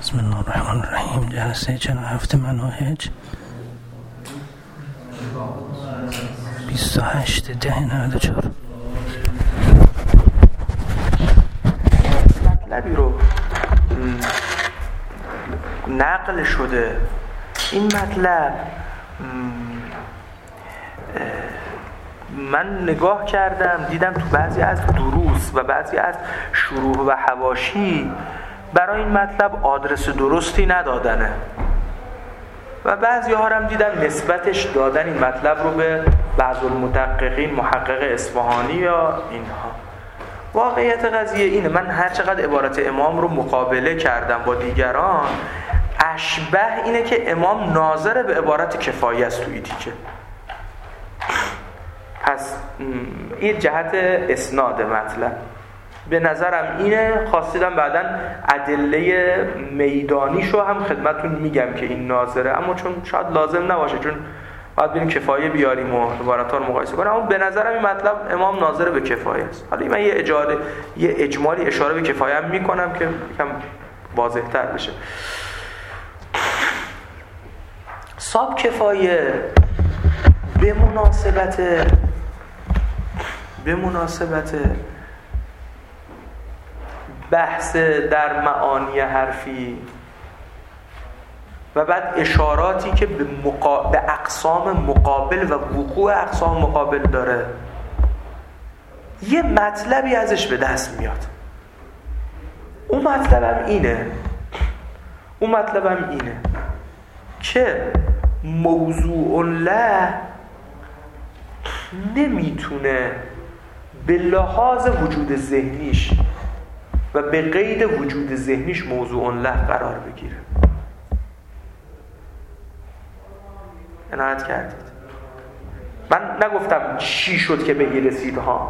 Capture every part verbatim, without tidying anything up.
بسم الله الرحمن الرحیم. جلسه چند هفته مناهج بیست و هشت ده نود و چهار. مطلبی رو نقل شده. این مطلب من نگاه کردم دیدم تو بعضی از دروس و بعضی از شروح و حواشی برای این مطلب آدرس درستی ندادنه و بعضی ها هم دیدم نسبتش دادن این مطلب رو به بعض المدققین، محقق اصفهانی یا اینها. واقعیت قضیه اینه، من هر چقدر عبارت امام رو مقابله کردم با دیگران، اشبه اینه که امام ناظر به عبارت کفایه است توی دیگه. پس این جهت اسناد مطلب به نظرم اینه. خواستیدم بعداً ادله میدانیشو هم خدمتتون میگم که این ناظره، اما چون شاید لازم نباشه، چون باید بریم کفایه بیاریم و عبارت‌ها رو مقایسه کنیم، اما به نظرم این مطلب امام ناظر به کفایه است. حالا من یه اجاره یه اجمالی اشاره به کفایه هم میکنم که یکم واضح‌تر بشه. صاحب کفایه به مناسبت به مناسبت بحث در معانی حرفی و بعد اشاراتی که به, مقا... به اقسام مقابل و وقوع اقسام مقابل داره، یه مطلبی ازش به دست میاد. اون مطلبم اینه اون مطلبم اینه که موضوع له نمیتونه به لحاظ وجود ذهنیش و به قید وجود ذهنیش موضوع له قرار بگیره. عنایت کردید؟ من نگفتم چی شد که به این رسید ها،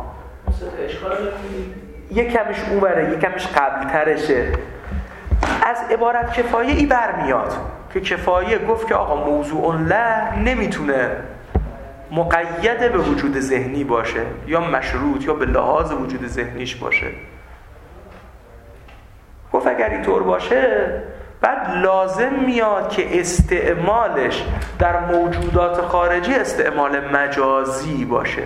یک کمش اونوره یک کمش قبل ترشه. از عبارت کفایه ای برمیاد که کفایه گفت که آقا موضوع له نمیتونه مقید به وجود ذهنی باشه یا مشروط یا به لحاظ وجود ذهنیش باشه. گفت اگر اینطور باشه بعد لازم میاد که استعمالش در موجودات خارجی استعمال مجازی باشه.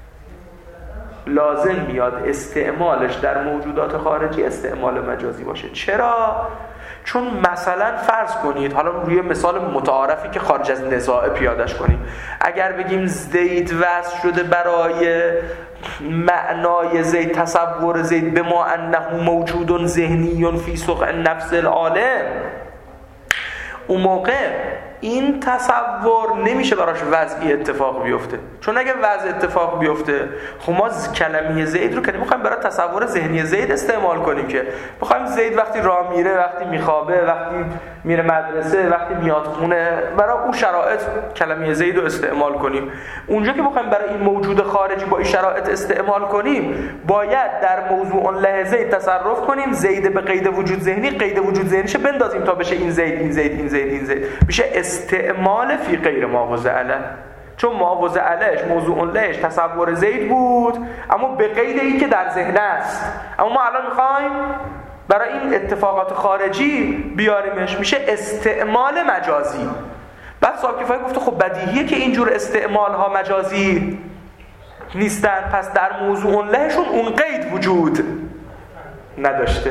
لازم میاد استعمالش در موجودات خارجی استعمال مجازی باشه. چرا؟ چون مثلا فرض کنید، حالا روی مثال متعارفی که خارج از نزاع پیادش کنیم، اگر بگیم زید وصف شده برای معنای زید، تصور زید به ما انه موجود ذهنی فی سقع نفس العالم، اون موقع این تصور نمیشه براش وضعی اتفاق بیفته. چون اگه وضع اتفاق بیفته، خب ما کلمه زید رو که نمیخوایم برای تصور ذهنی زید استعمال کنیم، که میخوایم زید وقتی راه میره، وقتی میخوابه، وقتی میره مدرسه، وقتی میاد خونه، برای اون شرایط کلمه زید رو استعمال کنیم. اونجا که میخوایم برای این موجود خارجی با این شرایط استعمال کنیم، باید در موضوع له زید تصرف کنیم، زید به قید وجود ذهنی، قید وجود ذهنیش بندازیم تا بشه این زید این زید این زید این زید، میشه استعمال فی غیر ما وضع علیه. چون ما وضع علیهش موضوع لهش تصور زید بود، اما به قید این که در ذهن است. اما ما الان میخوایم برای این اتفاقات خارجی بیاریمش، میشه استعمال مجازی. بعد صاحب کفایه گفته خب بدیهیه که اینجور استعمال ها مجازی نیستن، پس در موضوع لهشون اون قید وجود نداشته.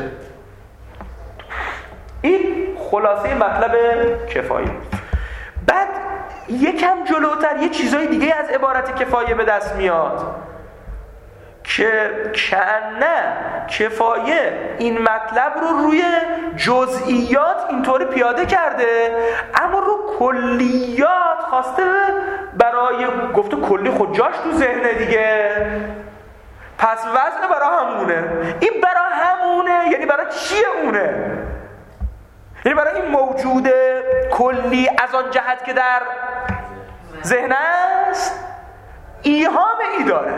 این خلاصه مطلب کفایه. بعد یکم جلوتر یه چیزای دیگه از عبارت کفایه به دست میاد که کنه کفایه این مطلب رو روی جزئیات اینطوری پیاده کرده، اما رو کلیات خواسته برای گفته کلی خود جاش تو ذهنه دیگه، پس وزن برای همونه. این برای همونه یعنی برای چیه اونه؟ یعنی برای این موجود کلی از آن جهت که در ذهن است ایهام ای داره.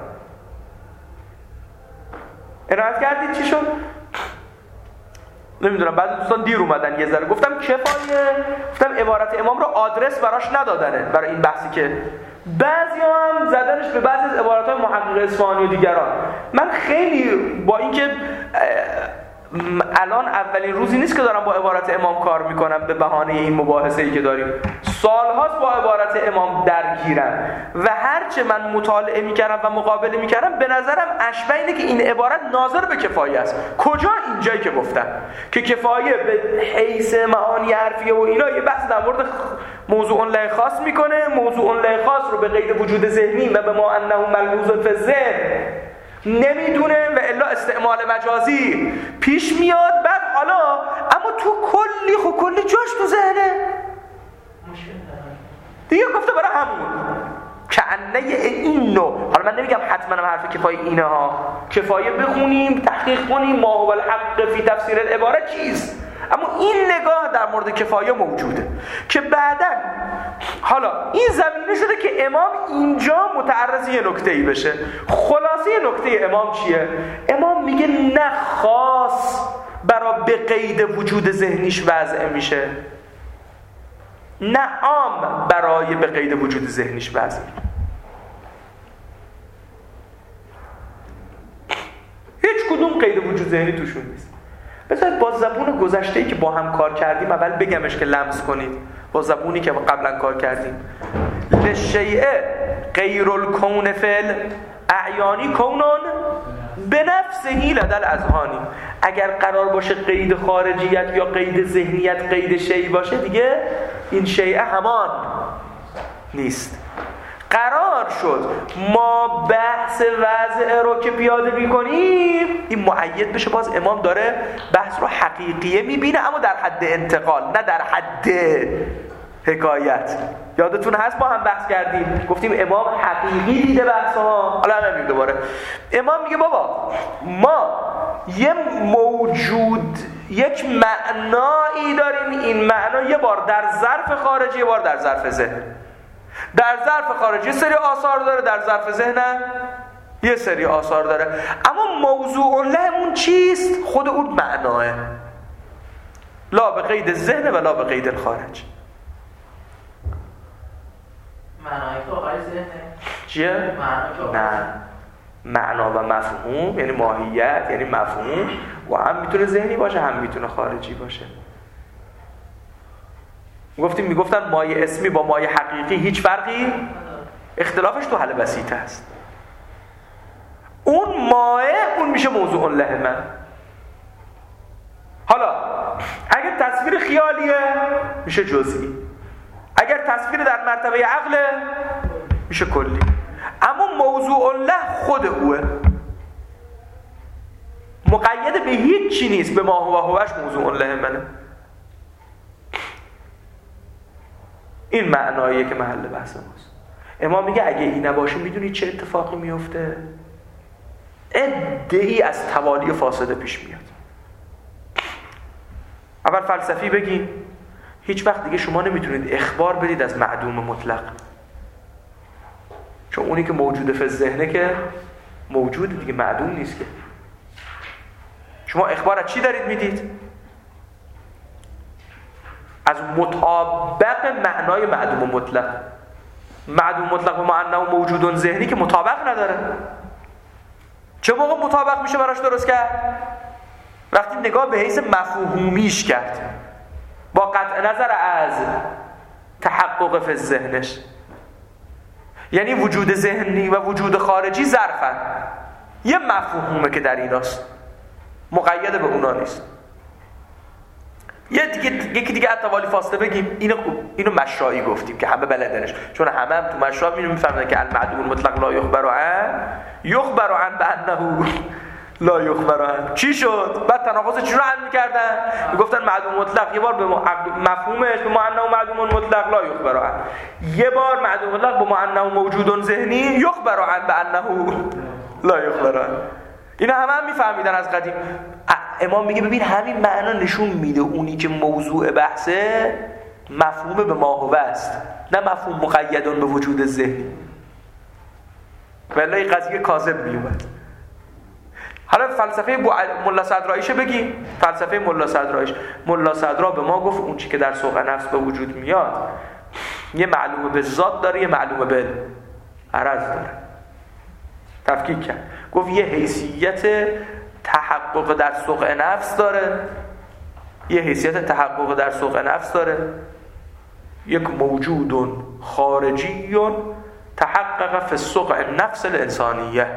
عنایت کردید چی شد؟ نمیدونم، بعضی دوستان دیر اومدن یه ذره. گفتم کفایه، گفتم عبارت امام رو آدرس براش ندادنه برای این بحثی که بعضی هم زدنش به بعضی از عبارات های محقق اصفهانی و دیگران. من خیلی با اینکه الان اولین روزی نیست که دارم با عبارت امام کار میکنم به بهانه این مباحثه‌ای که داریم. سالهاست با عبارت امام درگیرم و هرچه من مطالعه میکردم و مقابله میکردم به نظرم اشبه اینه که این عبارت ناظر به کفایه است. کجا؟ اینجایی که گفتم که کفایه به حیث معانی حرفیه و اینا یه بحث در مورد موضوع له خاص میکنه، موضوع له خاص رو به قید وجود ذهنی و به ما انه ملحوظ فی الذهن نمیدونه و الا استعمال مجازی پیش میاد. بعد حالا اما تو کلی خب کلی جاش تو ذهنه دیگه گفته برای همون که انه این نوع. حالا من نمیگم حتما هم حرف کفایه اینه ها، کفایه بخونیم تحقیق کنیم ما هو الحق فی تفسیر العباره چیست، اما این نگاه در مورد کفایه موجوده که بعداً حالا این زمینه شده که امام اینجا متعرض یه نکته‌ای بشه. خلاصه نکته امام چیه؟ امام میگه نه خاص برای به قید وجود ذهنیش وضع میشه، نه عام برای به قید وجود ذهنیش وضع. هیچ کدوم قید وجود ذهنی توشون نیست. بذارید با زبون گذشته‌ای که با هم کار کردیم اول بگمش که لمس کنید. با زبونی که قبلا کار کردیم لشیء غیر الکون فعل اعیانی کونون به نفسه لدل اذهانی. اگر قرار باشه قید خارجیت یا قید ذهنیت قید شیء باشه دیگه این شیء همان نیست. قرار شد ما بحث وضع رو که پیاده می‌کنیم این مؤید بشه. باز امام داره بحث رو حقیقیه می‌بینه اما در حد انتقال نه در حد حکایت. یادتون هست با هم بحث کردیم گفتیم امام حقیقی دیده بحث‌ها. حالا همین دوباره امام میگه بابا ما یه موجود یک معنایی داریم، این معنا یه بار در ظرف خارجی یه بار در ظرف ذهن. در ظرف خارجی یه سری آثار داره، در ظرف ذهن یه سری آثار داره، اما موضوع لهمون چیست؟ خود اون معناه، لا به قید ذهن و لا به قید الخارج. معنای که آقای ذهنه چیه؟ نه، معنا و مفهوم یعنی ماهیت یعنی مفهوم و هم میتونه ذهنی باشه هم میتونه خارجی باشه. گفتیم میگفتن مایه اسمی با مایه حقیقی هیچ فرقی، اختلافش تو حل بسیط است. اون مایه اون میشه موضوع له من. حالا اگر تصویر خیالیه میشه جزئی، اگر تصویر در مرتبه عقله میشه کلی، اما موضوع له خود اوه، مقید به هیچ چی نیست، به ما هو هوش موضوع له منه. این معناییه که محل بحث ماست. امام میگه اگه این نباشه میدونی چه اتفاقی میفته؟ عده‌ای از توالی فاسده پیش میاد. اول فلسفی بگی هیچ وقت دیگه شما نمیتونید اخبار بدید از معدوم مطلق، چون اونی که موجوده فی ذهنه که موجود دیگه معدوم نیست که. شما اخبار از چی دارید میدید؟ از مطابق معنای معدوم مطلق. معدوم مطلق به معنای موجود ذهنی که مطابق نداره. چه موقع مطابق میشه براش درست کرد؟ وقتی نگاه به حیث مفهومیش کرد با قطع نظر از تحقق فی ذهنش. یعنی وجود ذهنی و وجود خارجی ظرفن، یه مفهومه که در ایناست، مقید به اونا نیست. یه دیگه یکی دیگه اتوالی فاصله بگیم، اینو اینو مشایی گفتیم که همه بلدنش، چون همه هم تو مشا می‌بینیم می‌فهمن که المعدوم المطلق لا یخبر عن یخبر عن بانه لا یخبر عن. چی شد؟ بعد تناقض چی رو حل می‌کردن؟ میگفتن معدوم مطلق یه بار به مفهومش به معنی معدوم مطلق لا یخبر عن، یه بار معدوم مطلق به معنی موجود ذهنی یخبر عن بانه لا یخبر عن. اینا همه هم میفهمیدن از قدیم. امام میگه ببین همین معنا نشون میده اونی که موضوع بحثه مفهوم به ماهوه است، نه مفهوم مقیدون به وجود ذهنی. ولی قضیه کاذب میومد. حالا فلسفه ملا صدراییشه بگیم. فلسفه ملا صدراییش، ملا صدرا به ما گفت اون چی که در سوق نفس به وجود میاد یه معلومه به ذات داره، یه معلومه به عرض داره. تفکیک کرد، گفت یه حیثیت تحقق در سوق نفس داره، یه حیثیت تحقق در سوق نفس داره، یک موجود خارجی تحقق فی سوق نفس الانسانیه.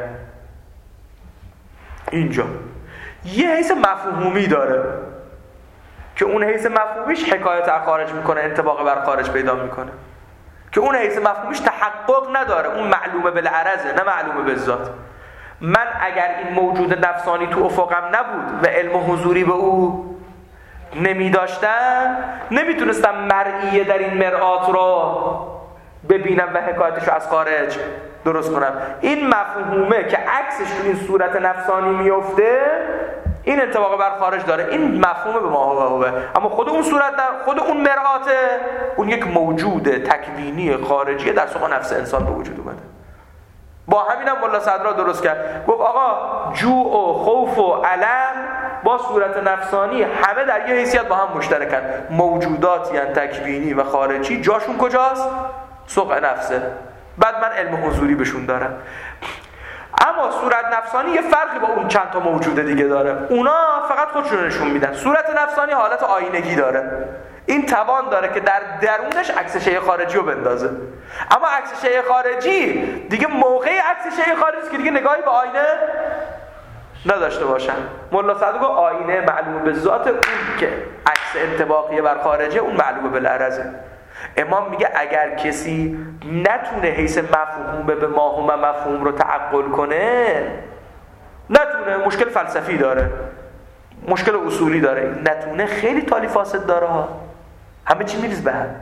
اینجا یه حیث مفهومی داره که اون حیث مفهومیش حکایت از خارج میکنه، انطباق بر خارج پیدا میکنه، که اون حیث مفهومیش تحقق نداره، اون معلومه بالعرضه نه معلومه بالذات. من اگر این موجود نفسانی تو افقم نبود و علم حضوری به او نمی داشتم، نمیتونستم مرئیه در این مرآت رو ببینم و حکایتش رو از خارج درست کنم. این مفهومه که عکسش تو این صورت نفسانی میفته، این انطباق بر خارج داره، این مفهومه به ما هوه. اما خود اون صورت، خود اون مرآت، اون یک موجود تکوینی خارجی در سوق نفس انسان به وجود اومده. با همینم ملا صدرا درست کرد، گفت آقا جوع و خوف و الم با صورت نفسانی همه در یه حیثیت با هم مشترکن، موجوداتی ان تکوینی و خارجی، جاشون کجاست؟ سوق نفسه. بعد من علم حضوری بهشون دارم. اما صورت نفسانی یه فرقی با اون چند تا موجود دیگه داره، اونا فقط خودشون نشون میدن. صورت نفسانی حالت آینگی داره، این توان داره که در درونش عکس شیء خارجی رو بندازه. اما عکس شیء خارجی دیگه موقع عکس شیء خارجی که دیگه نگاهی به آینه نداشته باشن. ملا صدرا گفت آینه معلومه به ذات، اون که عکس انطباقی بر خارجه اون معلومه بالعرضه. امام میگه اگر کسی نتونه حیث مفهوم به ماهوم مفهوم رو تعقل کنه، نتونه، مشکل فلسفی داره، مشکل اصولی داره، نتونه، خیلی تالی فاسد داره ها، همه چی میریز به هم.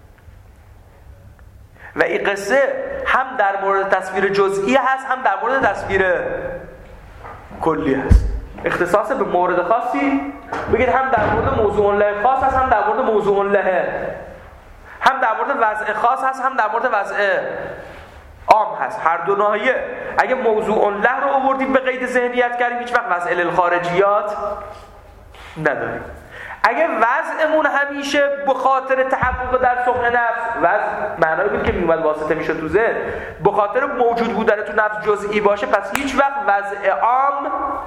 و این قصه هم در مورد تصویر جزئی هست، هم در مورد تصویر کلی هست. اختصاص به مورد خاصی بگید، هم در مورد موضوع له خاص هست، هم در مورد موضوع له، هم در مورد وضع خاص هست، هم در مورد وضع عام هست. هر دو ناحیه. اگه موضوع له رو آوردیم به قید ذهنیت کردیم، هیچ وقت وضع الخارجیات نداریم. اگه وضعمون همیشه به خاطر تحقق در سوق نفس، وضع معنایی بود که میومد واسطه میشه تو ذهن، به خاطر موجود بودن تو نفس جزئی باشه، پس هیچ وقت وضع عام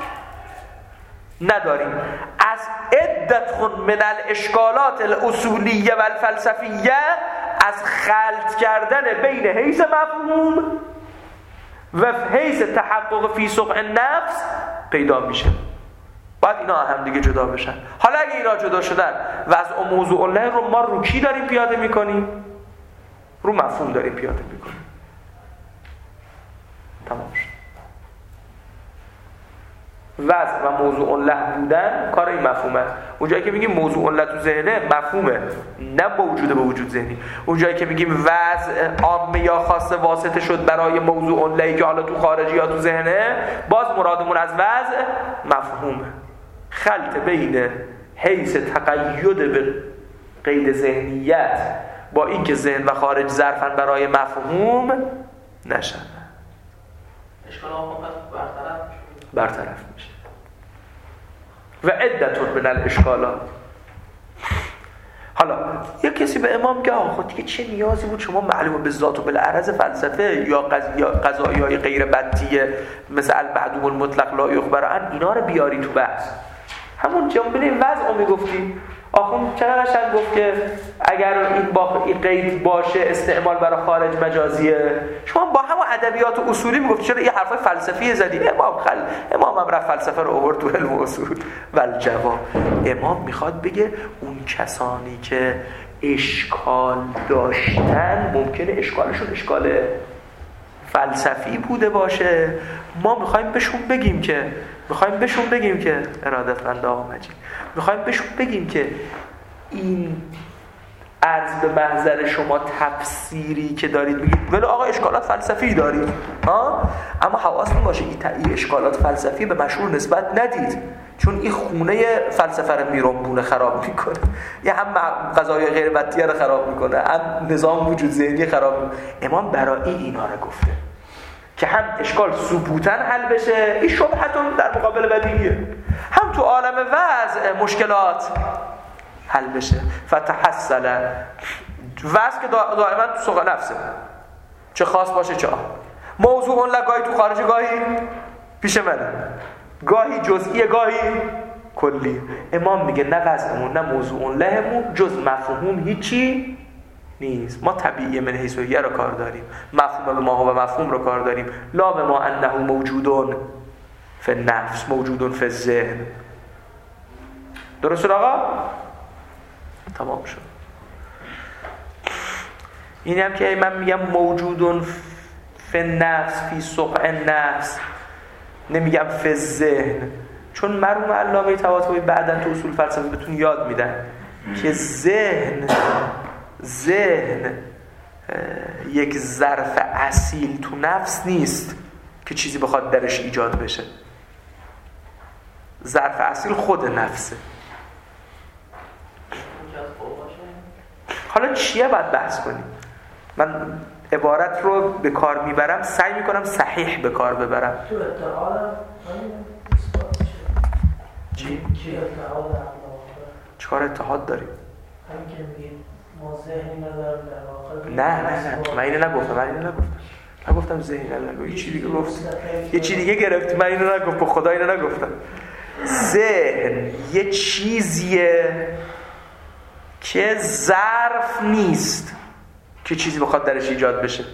نداریم. از عدت من الاشکالات الاصولیه و الفلسفیه، از خلط کردن بین حیث مفهوم و حیث تحقق فی سوق نفس پیدا میشه. باید اینا هم دیگه جدا بشن. حالا اگه اینا جدا شدن، وضع و موضوع الله رو ما رو کی داریم پیاده میکنیم؟ رو مفهوم داریم پیاده میکنیم. تمام شد. وضع و موضوع الله بودن کار این مفهومه. اونجایی که میگیم موضوع الله تو ذهنه، مفهومه، نه با وجود به وجود ذهنی. اونجایی که میگیم وضع عامه یا خاصه واسطه شد برای موضوع اللهی که حالا تو خارجی یا تو ذهنه، باز مرادمون از وضع مفهومه. خلط بین حیث تقید به قید ذهنیت با این که ذهن و خارج ظرفن برای مفهوم نشن. اشکال آخون برطرف برطرف میشه. و عدتون من الاشکالات. حالا یک کسی به امام میگه آخه دیگه چه نیازی بود شما معلومه به ذات و بالعرض فلسفه یا قضایای غیر بدیه مثل المعدوم المطلق لا یخبر عن، اینا رو بیاری تو بحث. همون جنبه وضع رو میگفتی. آخون چقدر قشنگ گفت که اگر این با این قید باشه استعمال برای خارج مجازیه. شما با همون ادبیات و اصولی میگفتی چرا یه حرفای فلسفی زدی؟ امام خل امام هم رفت فلسفه رو آورد تو علم اصول. ول جواب امام میخواد بگه اون کسانی که اشکال داشتن ممکنه اشکالشون اشکال فلسفی بوده باشه، ما میخوایم بهشون بگیم که میخوایم بهشون بگیم که ارادتمند آقا مجید میخوایم بهشون بگیم که این عرض به محضر شما تفسیری که دارید میگید ولی آقا اشکالات فلسفی دارید ها، اما حواستون باشه این اشکالات فلسفی به مشهور نسبت ندید، چون این خونه فلسفه رو میرنبونه، خراب میکنه. یه هم قضایا غیر بدیه رو خراب میکنه، هم نظام وجود ذهنی خراب میکنه. امام برای اینا رو گفته که هم اشکال ثبوتاً حل بشه، این شبهتون در مقابل بدیهیه، هم تو عالم وضع مشکلات حل بشه. فتحصل وضع که دائما تو سوق نفسه، چه خاص باشه چه عام. موضوع اون لگاهی تو خارج، گاهی پیش منه. گاهی جزئی گاهی کلی. امام میگه نه وضعمون نه موضوع لهمون جز مفهوم هیچی نیست. ما طبیعی من حیث و رو کار داریم، مفهوم به ما و مفهوم رو کار داریم. لا به ما انه موجودون فی النفس موجودون فی الذهن. درست شد آقا؟ تمام شد. این هم که من میگم موجودون فی النفس فی سقع النفس، نمیگم فی الذهن، چون مرحوم علامه طباطبایی بعداً تو اصول فلسفه بهتون یاد میدن که ذهن ذهن یک ظرف اصیل تو نفس نیست که چیزی بخواد درش ایجاد بشه. ظرف اصیل خود نفسه. حالا چیه باید بحث کنیم؟ من عبارت رو به کار میبرم، سعی میکنم صحیح به کار ببرم. تو اتحاد چی؟ چی اتحاد چیکار اتحاد داریم؟ همین که میگیم ما ذهنی ندارم در واقع. نه نه نه من اینو نگفتم، من اینو نگفتم. نگفتم ذهنی ندارم. یه چی دیگه گفت. یه چی دیگه گرفتی. من اینو نگفتم. به خدا اینو نگفتم. ذهن یه چیزیه که ظرف نیست که چیزی بخواد درش ایجاد بشه.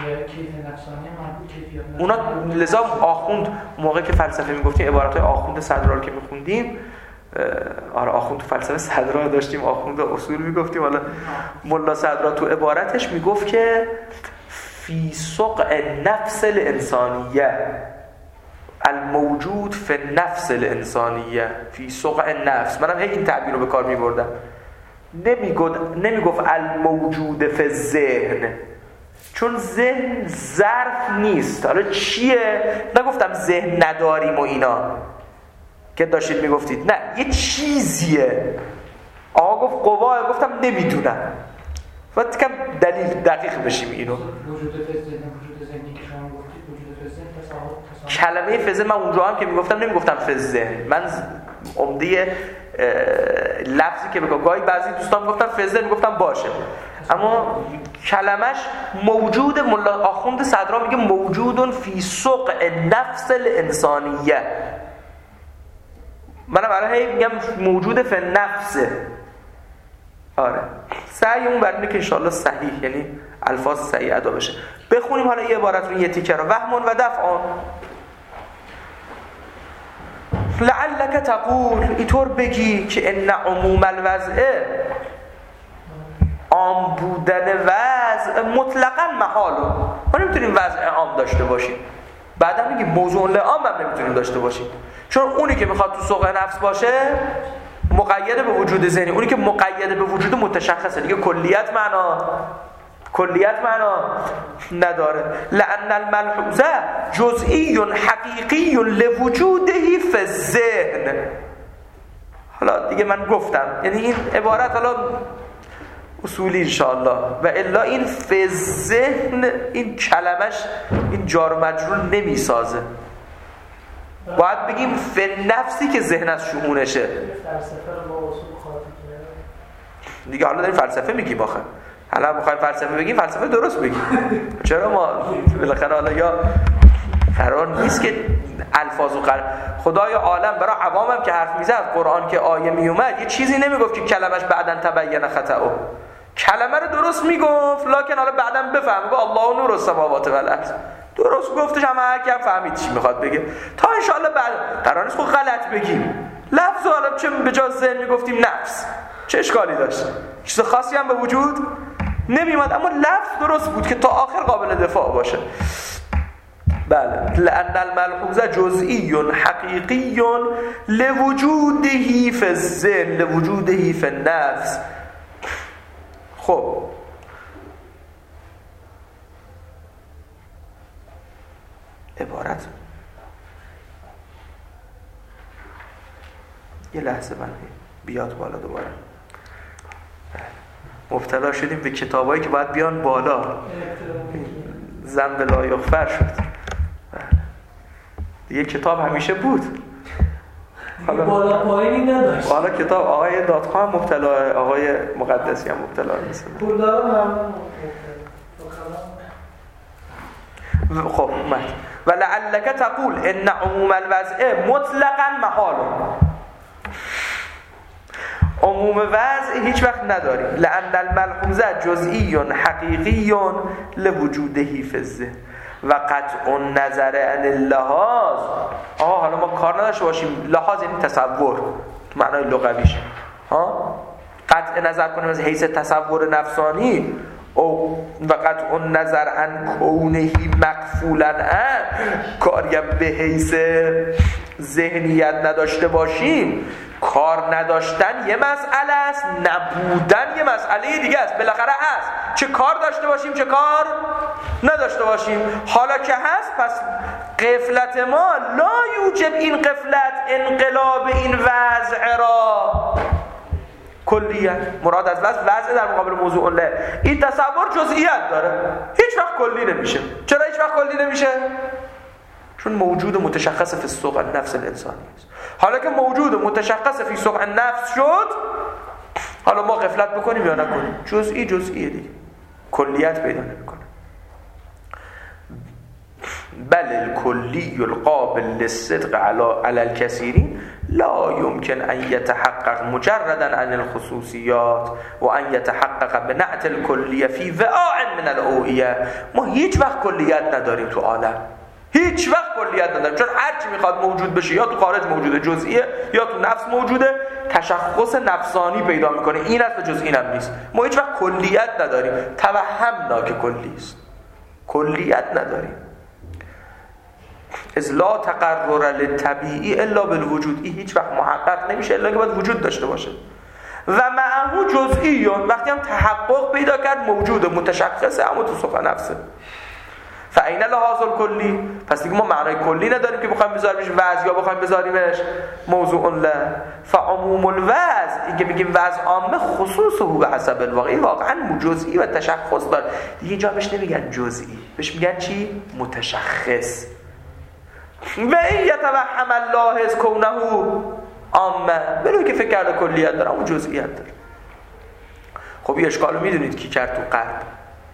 اونا لذا آخوند موقع که فلسفه میگفتیم عبارتهای آخوند صدرا رو که میخوندیم، آره آخوند تو فلسفه صدرا داشتیم، آخوند اصول میگفتیم، حالا ملا صدرا تو عبارتش میگفت که فی سقع نفس الانسانیه الموجود فی النفس الانسانیه فی سقع نفس. منم هی این تعبیر رو به کار میبردم. نمیگفت نمیگفت الموجود فی الذهن، چون ذهن ظرف نیست. حالا چیه؟ نگفتم ذهن نداریم و اینا که داشتید میگفتید، نه یه چیزیه. آقا گفت قوا، گفتم نمیدونم. باید کم دلیل دقیق بشیم اینو. وجود فی الذهن، وجود ذهنی که شما گفتید وجود فی الذهن، کلمه فی الذهن من اونجا هم که میگفتم نمیگفتم فی الذهن. من عمده لفظی که بگم گاهی بعضی دوستان میگفتن فی الذهن، میگفتم باشه، اما کلمش موجود. ملا آخوند صدرا میگه موجودون فی سقع نفس الانسانیه. منم برای میگم موجود فی نفسه. آره سعیمون بر اینه که انشاءالله صحیح، یعنی الفاظ صحیح ادا بشه. بخونیم حالا یه عبارت رو، یه تیکه رو. وهمون و دفعان لعلک تقول، اینطور بگی که ان عموم الوضع، عام بودن وضع مطلقاً محاله. ما نمیتونیم وضع عام داشته باشیم. بعدا میگیم موضوع لعام هم نمیتونیم داشته باشیم، چون اونی که میخواد تو سوق نفس باشه مقید به وجود ذهنی، اونی که مقید به وجود متشخصه دیگه کلیت معنا کلیت معنا نداره. لأن الملحوظ جزئی حقیقی لوجوده فی الذهن. حالا دیگه من گفتم، یعنی این عبارت حالا اصولی انشاءالله، و الا این فی الذهن این کلمش این جار و مجرور نمیسازه. باید بگیم فی نفسی که ذهن از شؤونشه. فلسفه رو با اصول خاطی دیگه حالا داریم فلسفه میگیم آخه. حالا میخوایم فلسفه بگیم، فلسفه درست بگیم. چرا ما بالاخره حالا یا قرار نیست که الفاظ و قرار خدای عالم برای عوامم که حرف میزد، قرآن که آیه میومد یه چیزی نمیگفت که کلمش بعدن تبین خطأه. کلمه رو درست میگفت، لکن حالا بعدن بفهم گفت الله نور السماوات و الارض. درست گفتش، اما هر کی هم فهمید چی میخواد بگه. تا ان شاء الله بعد قرار نیست خود غلط بگیم. لفظ حالا چه به جای ذهن میگفتیم نفس، چه اشکالی داشت؟ چیز خاصی هم به وجود نمیومد، اما لفظ درست بود که تا آخر قابل دفاع باشه. بله. لأن الملحوظ جزئی حقیقی لوجوده فی الذهن لوجوده فی النفس. خب عبارت یه لحظه من بیاد بالا دوباره. مبتلا شدیم به کتابایی که باید بیان بالا، ذنب لا یغفر شد. دیگه کتاب همیشه بود، حالا بالا پایینی نداشت. حالا کتاب آقای دادخواه مبتلا، آقای مقدسی هم مبتلا نیست. پولدارا ممنون. خب اومد. و لعلک تقول ان عموم الوضع مطلقا محال. عموم وضع هیچ وقت نداریم. لأن الملحوظه جزئی حقیقی لوجوده فی الذهن و قطع النظر عن اللحاظ. آها حالا ما کار نداشته باشیم، لحاظ یعنی تصور تو معنای لغویش، ها قطع نظر کنیم از حیث تصور نفسانی او و قطع النظر عن کونهی مقفولا ان، کاریم به حیث ذهنیت نداشته باشیم. کار نداشتن یه مسئله است، نبودن یه مسئله دیگه است. بالاخره هست، چه کار داشته باشیم چه کار نداشته باشیم. حالا که هست پس غفلت ما لا یوجب این غفلت انقلاب این وضع را کلیت. مراد از وضع وضع در مقابل موضوع له. این تصور جزئیات داره، هیچ وقت کلی نمیشه. چرا هیچ وقت کلی نمیشه؟ چون موجود متشخص فی السوق النفس الانسانی است. حالا که موجود متشخص فی سوق النفس شد، حالا ما غفلت بکنیم یا نکنیم، جزئی جزئیه دیگه، کلیت پیدا نمیکنه. بل الکلی القابل للصدق علی الکثیرین لا يمكن ان يتحقق مجردا عن الخصوصیات و ان يتحقق بنعت الکلیه فی وعاء من الاوعیه. ما هیچ وقت کلیت نداریم تو عالم، هیچ وقت کلیت نداریم، چون هر چی میخواد موجود بشه یا تو خارج موجوده جزئیه یا تو نفس موجوده، تشخص نفسانی پیدا میکنه. این است و جز اینم نیست. ما هیچ وقت کلیت نداریم، توهمنا که کلی است، کلیت نداریم. از لا تقرر للطبیعی الا بالوجود، این هیچ وقت محقق نمیشه الا که باید وجود داشته باشه. و معه جزئی، وقتی هم تحقق پیدا کرد موجود متشخصه اما تو سوق نفسه. فاین لحاظ الکلی، پس دیگه ما معنای کلی نداریم که بخوایم بذاریمش وضع یا بخوایم بذاریمش موضوع له. فعموم الوضع، این که میگیم وضع عامه خصوصه به حسب الواقع، واقعا جزئی و تشخص داره دیگه. اینجا بهش نمیگن جزئی، بهش میگن چی؟ متشخص. و این یتوهم اللاحظ کونه عامه، بلو که فکر کرده کلیت داره اما جزئیات داره. خب این اشکالو میدونید کی کرد تو غرب؟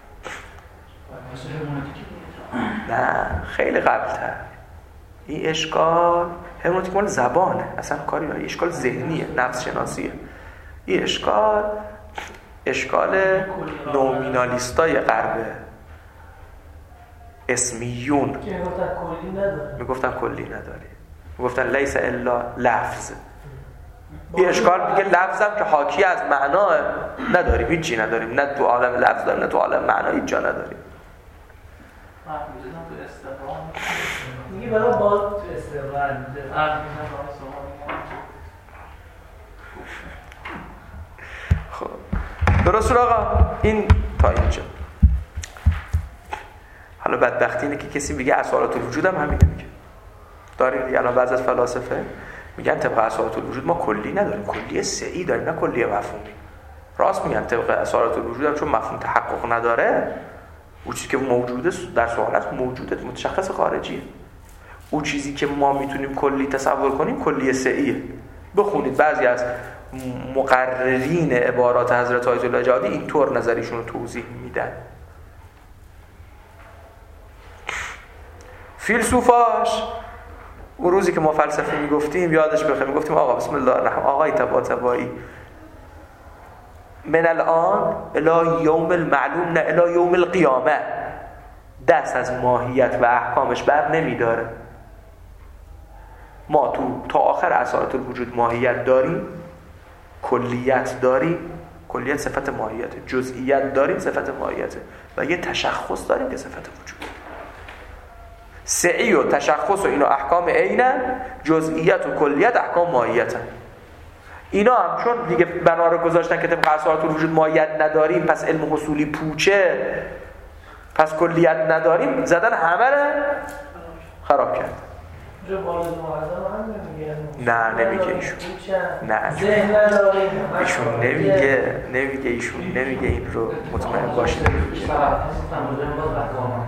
نه خیلی قبل‌تر. این اشکال هرمونوتیک مال زبانه، اصلا کاری نداره. اشکال ذهنیه، نفس شناسیه. این اشکال اشکال نومینالیستای غربه، اسمیون که میگفتن کلی نداره، میگفتن کلی نداره، میگفتن لیس الا لفظ. این اشکال میگه لفظم که حاکی از معنا نداریم، هیچی نداریم، نه تو عالم لفظ داریم نه تو عالم معنا، هیچ جا نداریم. میگه برای باز تو استقلال خب درست آقا، این تا اینجا. حالا بدبختی اینه که کسی میگه اصالت الوجود هم همینه میگه. داریم دیگه الان بعضی از فلاسفه میگن طبق اصالت الوجود ما کلی نداریم، کلی سعی داریم نه کلی مفهومی. راست میگن طبق اصالت الوجود هم چون مفهوم تحقق نداره، اون چیزی که موجوده در سوالات موجوده متشخص خارجیه. اون چیزی که ما میتونیم کلی تصور کنیم کلی سعیه. بخونید بعضی از مقررین عبارات حضرت آیت الله جهادی اینطور نظریشون رو توضیح میدن. فیلسوفاش اون روزی که ما فلسفه میگفتیم یادش بخیر، میگفتیم آقا بسم الله الرحمن آقای طباطبایی من الان الی یوم المعلوم نه الی یوم القیامه دست از ماهیت و احکامش بر نمیداره. ما تو تا آخر اصالت الوجود ماهیت داریم، کلیت داریم، کلیت صفت ماهیته، جزئیت داریم صفت ماهیته و یه تشخص داریم که صفت وجود. سعی و تشخص و اینا احکام عینن، جزئیت و کلیت احکام ماهیتن. اینا هم چون دیگه بنا رو گذاشتن که طبق اصالت الوجود ماهیت نداریم پس علم حصولی پوچه، پس کلیت نداریم، زدن همه رو خراب کرد. نه نمیگه ایشون، نه ایشون نمیگه نمیگه ایشون نمیگه این رو مطمئن باشید نمیگه.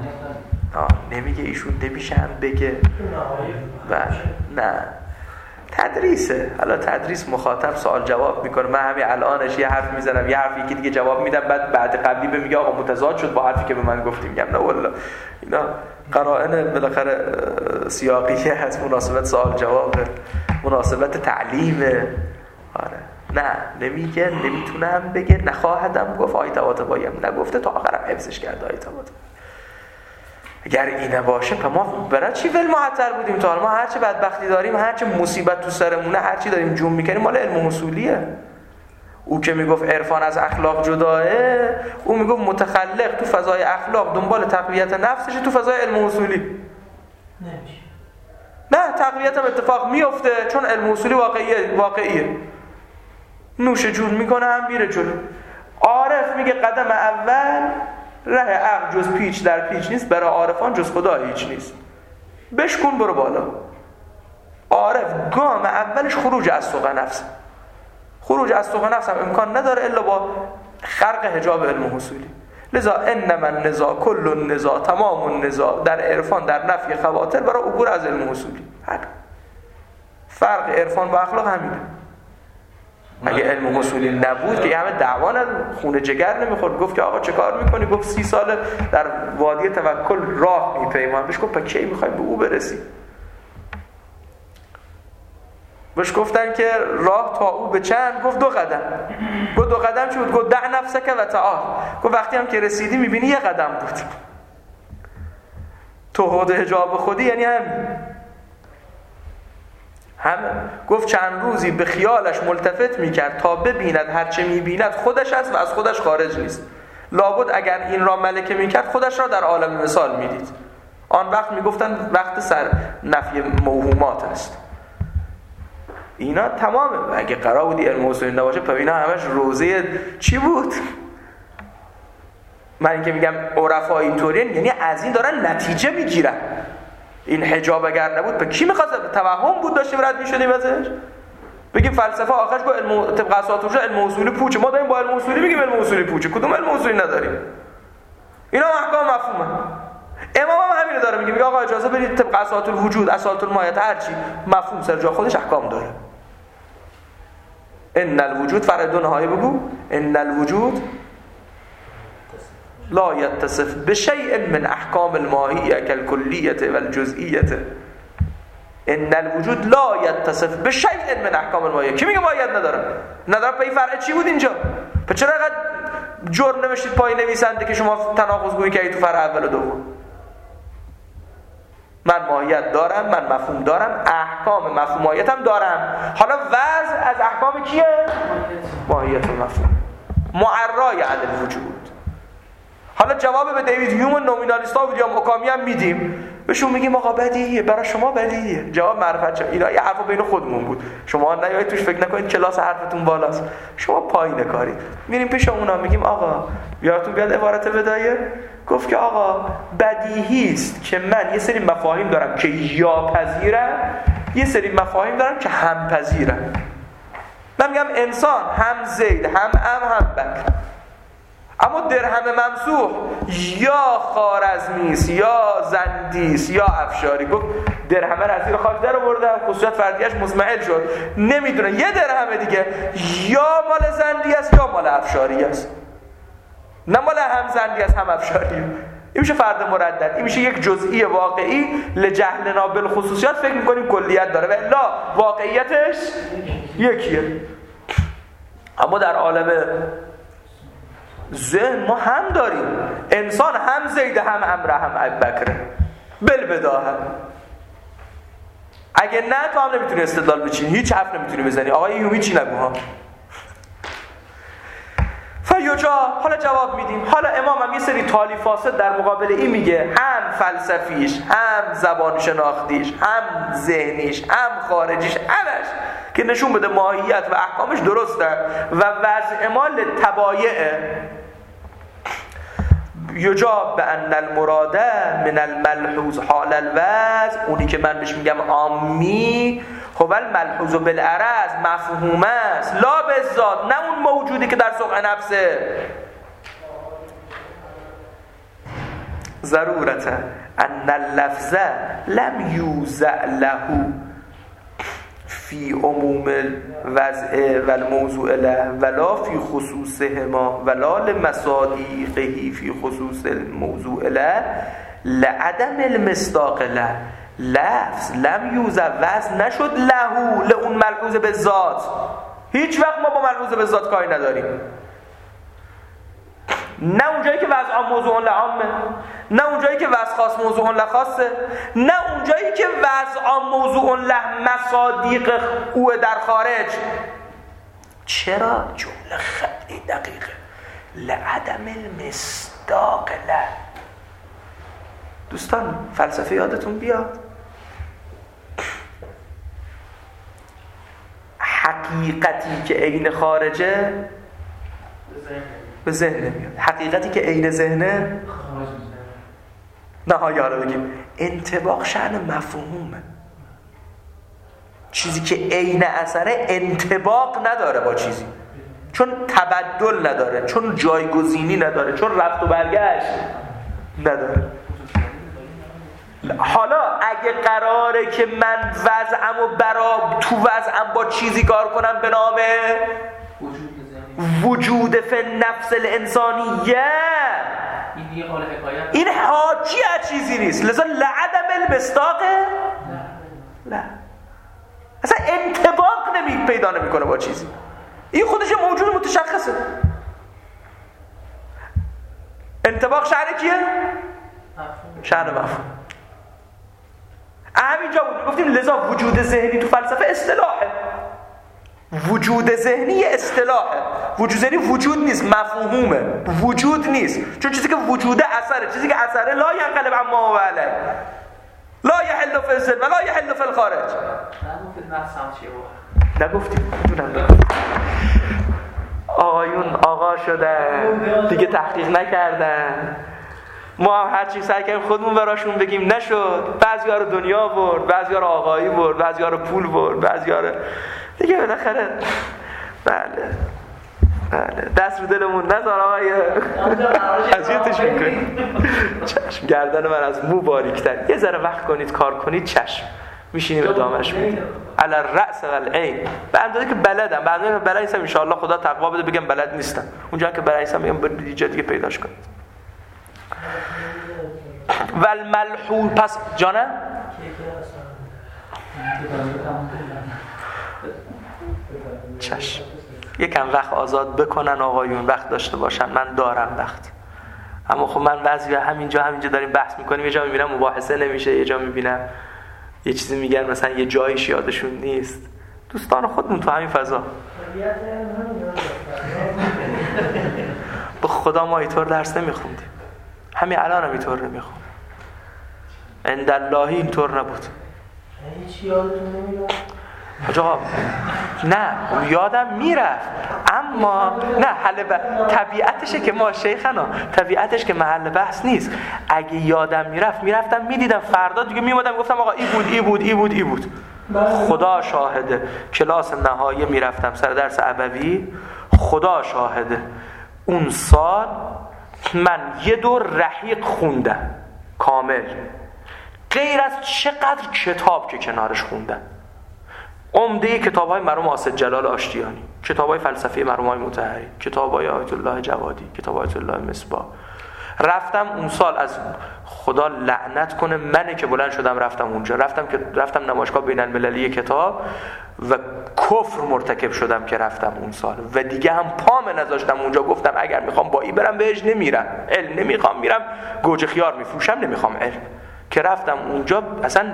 آه نمیگه ایشون، نمیشه هم بگه. و نه تدریسه. حالا تدریس مخاطب سوال جواب میکنه، من همین الانش یه حرف میزنم یه حرفی که دیگه جواب میدم، بعد بعد قبلی به میگه آقا متضاد شد با حرفی که به من گفتی. میگم نه والله اینا قرائن بالاخره سیاقی هست، مناسبت سوال جواب، مناسبت تعلیمه. آره نه نمیگه، نمیتونم بگه، نخواهدم گفت. آیه طباطبایی نگفته تا آخرم حفظش کرده آیه طباطبایی. اگر اینه باشه پس ما برای چی ول معطر بودیم تا حالا؟ ما هرچی بدبختی داریم، هرچی مصیبت تو سرمونه، هرچی داریم جون میکنیم مال علم اصولیه. او که میگفت عرفان از اخلاق جداه، او میگفت متخلق تو فضای اخلاق دنبال تقویت نفسش، تو فضای علم اصولی نمیشه. نه تقویت هم اتفاق میفته چون علم اصولی واقعیه واقعیه نوش جون میکنه هم میره جلو. عارف میگه قدم اول ره عقل جز پیچ در پیچ نیست، برای عارفان جز خدا هیچ نیست. بشکن برو بالا. عارف گام اولش خروج از سوق نفس. خروج از سوق نفس هم امکان نداره الا با خرق حجاب علم اصولی. لذا انما النزاع کل النزاع تمام النزاع در عرفان در نفی خواطر برای عبور از علم اصولی. فرق عرفان با اخلاق همینه. اگه علم اصولی نبود که یه همه دعوا خونه جگر نمیخورد. گفت که آقا چه کار میکنی؟ گفت سی سال در وادی توکل راه میپیمم. بهش گفت پس کی میخوای به او برسی؟ بهش گفتن که راه تا او به چند؟ گفت دو قدم. گفت دو قدم چی بود؟ گفت دع نفسک و تعال. گفت وقتی هم که رسیدی میبینی یه قدم بود. توحید حجاب خودی یعنی همین. همه گفت چند روزی به خیالش ملتفت میکرد تا ببیند هرچه میبیند خودش است و از خودش خارج نیست. لابد اگر این را ملکه میکرد خودش را در عالم مثال میدید. آن وقت میگفتن وقت سر نفی موهومات است. اینا تمامه. اگه قرار بودی علم اصولی نباشه پس اینا همش روزه چی بود؟ من اینکه میگم عرفا اینطورین یعنی از این دارن نتیجه میگیرن. این حجاب اگر نبود به کی می‌خواست؟ توهم بود داشتیم رد می‌شدیم ازش. بگیم فلسفه آخرش با علم طبق اساطیر علم اصولی پوچه. ما داریم با علم اصولی میگیم علم اصولی پوچه. کدوم علم اصولی نداریم؟ اینا احکام مفهومه. امام هم همین داره میگه. میگه آقا اجازه بدید طبق اساطیر وجود، اساطیر مایه هر چی مفهوم سر جا خودش احکام داره. ان الوجود فرد نهایی بگو ان الوجود لا يتصف بشيء من احکام الماهیه کالکلیه والجزئیه. ان الوجود لا يتصف بشيء من احکام الماهیه. کی میگه ماهیت نداره؟ نداره پای فرع چی بود اینجا؟ پس چرا اینقدر جرم نوشتید پای نویسنده که شما تناقض گویی کردید تو فرع اول و دوم؟ من ماهیت دارم، من مفهوم دارم، احکام مفهومیتم دارم. حالا وضع از احکام کیه؟ ماهیت و مفهوم. معرای عدل وجود. حالا جواب به دیوید هیوم نومینالیستا و ویلیام اوکامی هم میدیم. بهشون میگیم آقا بدیهیه، برای شما بدیهیه. جواب معرفت شد. اینا یه حرف بین خودمون بود. شما نیایید توش فکر نکنید کلاس حرفتون بالاست. شما پایین کارید. میریم پیش اونا میگیم آقا یادتون بیاد عبارت بدایه گفت که آقا بدیهی است که من یه سری مفاهیم دارم که یا پذیرم، یه سری مفاهیم دارم که هم پذیرم. من میگم انسان هم زید هم ام هم بکر. اما درهم ممسوح یا خوارزمی است یا زندی است یا افشاری. گفت درهم را از زیر خاک در آوردم، خصوصیت فردیش مزمحل شد. نمیدونه یه درهم دیگه یا مال زندی است یا مال افشاری است. نه مال هم زندی است هم افشاری. این میشه فرد مردد. این میشه یک جزئی واقعی لجهلنا بالخصوصیات فکر میکنیم کلیت داره و الا واقعیتش یکیه. اما در عالم ذهن ما هم داریم. انسان هم زید هم امره هم ابوبکر بالبداهه. اگه نه تو هم نمیتونی استدلال بچینی، هیچ حرف نمیتونی بزنی. آقای ایوبی چی نگو ها فیوجا. حالا جواب میدیم. حالا امام هم یه سری تالیفاسه در مقابل این میگه، هم فلسفیش هم زبان شناختیش هم ذهنیش هم خارجیش همش که نشون بده ماهیت و احکامش درسته و وضع ما للتبایعه. یجاب بان المراد من الملحوظ حال الوضع، اونی که من بهش میگم عامی، خب الملحوظ بالعرض مفهوم است لا بالذات، نه اون موجودی که در سوق نفسه. ضرورت ان اللفظ لم یوزع له فی عموم الوضع و الموضوع له ولا فی خصوصهما ولا لمصادیقه فی خصوص الموضوع له لعدم المصداق له. لفظ لم یوزع وزن نشد لهو لأون ملحوظ به ذات. هیچ وقت ما با ملحوظ به ذات کاری نداریم. نه اونجایی که وضع عام موضوع لعامه، نه اونجایی که وضع خاص موضوع لخاصه، نه اونجایی که وضع عام موضوع له مصادیق او در خارج. چرا؟ جمله خیلی دقیقه. لعدم المصداق له. دوستان فلسفه یادتون بیاد، حقیقتی که عین خارجه به ذهن نمیاد، حقیقتی که عین ذهنه نه ها یارو بگیم انطباق شأن مفهومه. چیزی که عین اثره انطباق نداره با چیزی، چون تبدل نداره، چون جایگزینی نداره، چون رفت و برگشت نداره. حالا اگه قراره که من وضعم و برا تو وضعم با چیزی کار کنم به نام وجود فی نفس الانسانیه، این حاکی از چیزی نیست. لذا لعدم المصداق لا، اصلا انطباق نمی پیدا نمی کنه با چیزی. این خودش موجود متشخصه. انطباق شأن کیه؟ شأن مفهوم. همینجا بود گفتیم لذا وجود ذهنی تو فلسفه اصطلاحه. وجود ذهنی اصطلاحه. وجود ذهنی وجود نیست، مفهومه. وجود نیست، چون چیزی که وجوده اثره، چیزی که اثره لا ینقلب عما هو علیه، لا یحل فی الذل و لا یحل فی الخارج. نگفتیم میدونم آقایون آقا شدن دیگه، تحقیق نکردن. ما هم هر چی سعی کردیم خودمون براشون بگیم نشد. بعضی‌ها رو دنیا برد، بعضی‌ها رو آقایی برد، بعضی‌ها رو پول برد، بعضی‌ها رو دیگه بالاخره بله بله دست رو دلمون نذار آقای اذیتش میکنید. چشم گردن من از مو باریک‌تر. یه ذره وقت کنید کار کنید، چشم میشینیم ادامهش میدیم. علی الرأس و العین. به اندازه که بلدم، به اندازه که بلد نیستم ان شاء الله خدا تقوا بده بگم بلد نیستم. اونجا که بلد نیستم میگم برید یه جا دیگه پیداش کنید. والملحوظ پس جانه چشم یکم وقت آزاد بکنن آقایون، وقت داشته باشن. من دارم وقت، اما خب من وضعی همینجا همینجا داریم بحث میکنیم، یه جا میبینم مباحثه نمیشه، یه جا میبینم یه چیزی میگن مثلا یه جایش یادشون نیست. دوستان خودمون تو همین فضا به خدا ما اینطور درس نمیخوندیم، همین الان هم اینطور نمیخون. عنداللهی اینطور نبود. هیچ یادتون نمیاد؟ آقا نه یادم میرفت، اما نه حل ب... طبیعتشه که ما شیخنا طبیعتش که محل بحث نیست. اگه یادم میرفت میرفتم میدیدم، فردا دیگه میومدم گفتم آقا ای بود ای بود ای بود ای بود. خدا شاهده کلاس نهایی میرفتم سر درس ابوی، خدا شاهده اون سال من یه دور رحیق خوندم کامل، غیر از چقدر کتاب که کنارش خوندم. عمده کتاب‌های مرحوم اسد جلال آشتیانی، کتاب‌های فلسفی مرحوم های مطهری، کتاب‌های آیت الله جوادی، کتاب آیت الله مصباح. رفتم اون سال، از خدا لعنت کنه منی که بلند شدم رفتم اونجا، رفتم که رفتم نمایشگاه بین المللی کتاب و کفر مرتکب شدم که رفتم اون سال و دیگه هم پام نذاشتم اونجا. گفتم اگر میخوام با این برم بهش نمیرم، علم نمیخوام میرم گوجه خیار میفروشم، نمیخوام علم. که رفتم اونجا اصلا